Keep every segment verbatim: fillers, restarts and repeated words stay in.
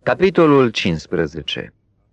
Capitolul cincisprezece.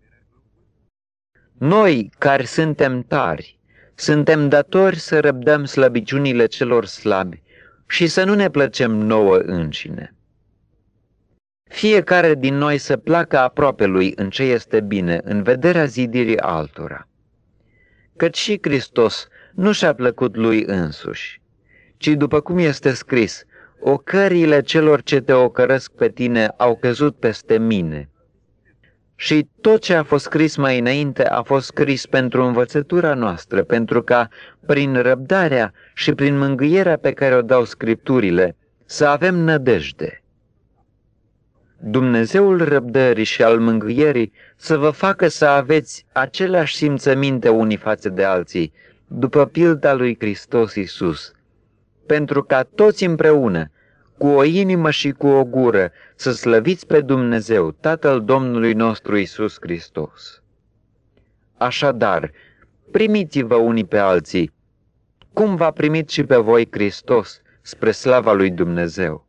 Noi, care suntem tari, suntem datori să răbdăm slăbiciunile celor slabi și să nu ne plăcem nouă înșine. Fiecare din noi să placă aproapelui în ce este bine, în vederea zidirii altora. Căci și Hristos nu și-a plăcut lui însuși, ci după cum este scris, ocăriile celor ce te ocărăsc pe tine au căzut peste mine. Și tot ce a fost scris mai înainte a fost scris pentru învățătura noastră, pentru ca, prin răbdarea și prin mângâierea pe care o dau Scripturile, să avem nădejde. Dumnezeul răbdării și al mângâierii să vă facă să aveți aceleași simțăminte unii față de alții, după pilda lui Hristos Iisus, pentru ca toți împreună, cu o inimă și cu o gură, să slăviți pe Dumnezeu, Tatăl Domnului nostru Iisus Hristos. Așadar, primiți-vă unii pe alții, cum v-a primit și pe voi Hristos, spre slava lui Dumnezeu.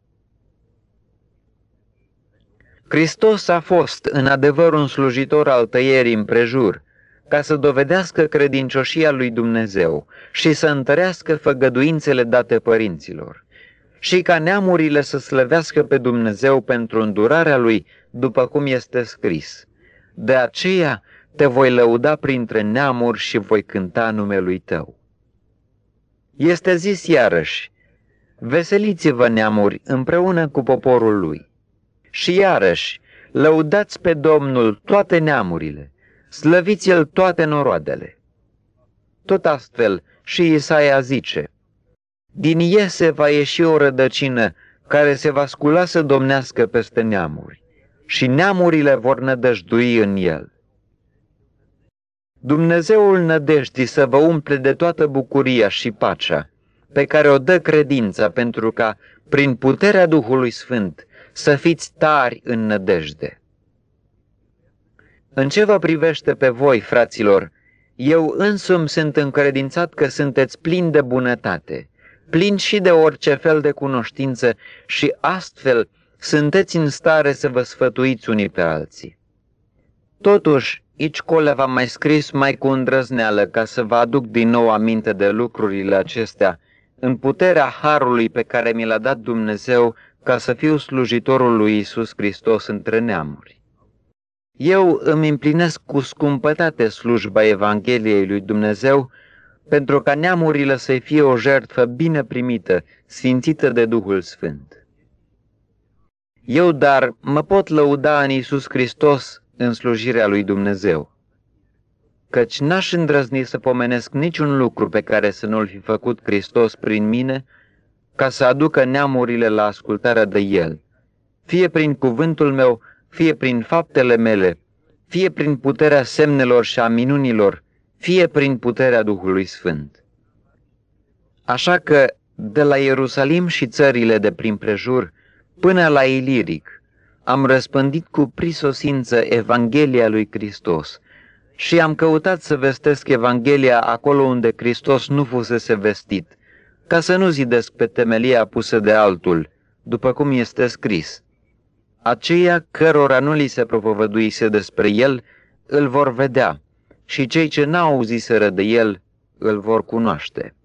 Hristos a fost, în adevăr, un slujitor al tăierii împrejur, ca să dovedească credincioșia lui Dumnezeu și să întărească făgăduințele date părinților, și ca neamurile să slăvească pe Dumnezeu pentru îndurarea lui, după cum este scris. De aceea te voi lăuda printre neamuri și voi cânta numelui tău. Este zis iarăși, veseliți-vă neamuri împreună cu poporul lui. Și iarăși, lăudați pe Domnul toate neamurile, slăviți-l toate noroadele. Tot astfel și Isaia zice, din Iese va ieși o rădăcină care se va scula să domnească peste neamuri și neamurile vor nădăjdui în el. Dumnezeul nădejdii să vă umple de toată bucuria și pacea pe care o dă credința, pentru ca, prin puterea Duhului Sfânt, să fiți tari în nădejde. În ce vă privește pe voi, fraților, eu însumi sunt încredințat că sunteți plini de bunătate, plini și de orice fel de cunoștință și astfel sunteți în stare să vă sfătuiți unii pe alții. Totuși, aici cole v-am mai scris mai cu îndrăzneală ca să vă aduc din nou aminte de lucrurile acestea, în puterea harului pe care mi l-a dat Dumnezeu ca să fiu slujitorul lui Iisus Hristos între neamuri. Eu îmi împlinesc cu scumpătate slujba Evangheliei lui Dumnezeu, pentru ca neamurile să fie o jertfă bine primită, sfințită de Duhul Sfânt. Eu, dar, mă pot lăuda în Iisus Hristos în slujirea lui Dumnezeu, căci n-aș îndrăzni să pomenesc niciun lucru pe care să nu-l fi făcut Hristos prin mine, ca să aducă neamurile la ascultarea de El, fie prin cuvântul meu, fie prin faptele mele, fie prin puterea semnelor și a minunilor, fie prin puterea Duhului Sfânt. Așa că, de la Ierusalim și țările de prin prejur, până la Iliric, am răspândit cu prisosință Evanghelia lui Hristos și am căutat să vestesc Evanghelia acolo unde Hristos nu fusese vestit, ca să nu zidesc pe temelia pusă de altul, după cum este scris. Aceia cărora nu li se propovăduise despre El, îl vor vedea, și cei ce n-au auziseră de El, îl vor cunoaște.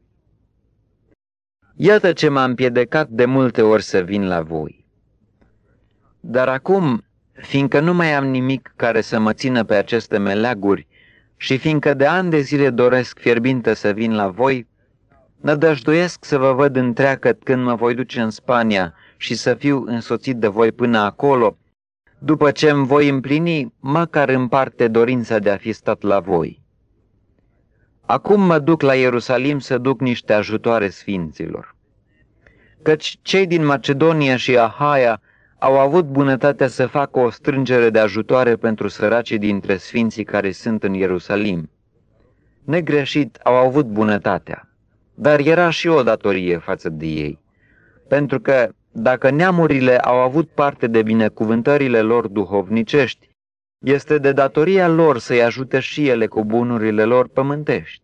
Iată ce m-a împiedicat de multe ori să vin la voi. Dar acum, fiindcă nu mai am nimic care să mă țină pe aceste meleaguri și fiindcă de ani de zile doresc fierbinte să vin la voi, nădăjduiesc să vă văd întreagăt când mă voi duce în Spania și să fiu însoțit de voi până acolo, după ce îmi voi împlini măcar în parte dorința de a fi stat la voi. Acum mă duc la Ierusalim să duc niște ajutoare sfinților, căci cei din Macedonia și Ahaia au avut bunătatea să facă o strângere de ajutoare pentru săracii dintre sfinții care sunt în Ierusalim. Negreșit au avut bunătatea, dar era și o datorie față de ei, pentru că dacă neamurile au avut parte de binecuvântările lor duhovnicești, este de datoria lor să-i ajute și ele cu bunurile lor pământești.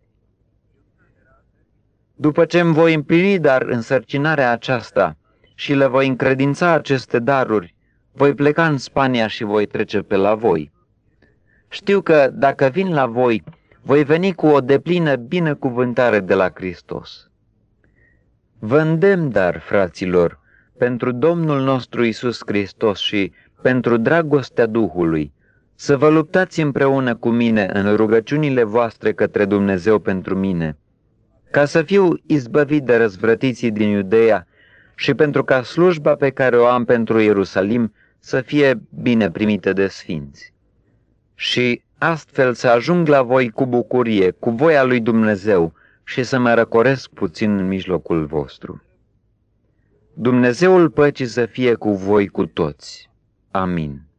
După ce îmi voi împlini dar însărcinarea aceasta și le voi încredința aceste daruri, voi pleca în Spania și voi trece pe la voi. Știu că dacă vin la voi, voi veni cu o deplină binecuvântare de la Hristos. Vă îndemn, dar, fraților, pentru Domnul nostru Iisus Hristos și pentru dragostea Duhului, să vă luptați împreună cu mine în rugăciunile voastre către Dumnezeu pentru mine, ca să fiu izbăvit de răzvrătiții din Iudeea și pentru ca slujba pe care o am pentru Ierusalim să fie bine primită de sfinți. Și astfel să ajung la voi cu bucurie, cu voia lui Dumnezeu și să mă răcoresc puțin în mijlocul vostru. Dumnezeul păcii să fie cu voi cu toți. Amin.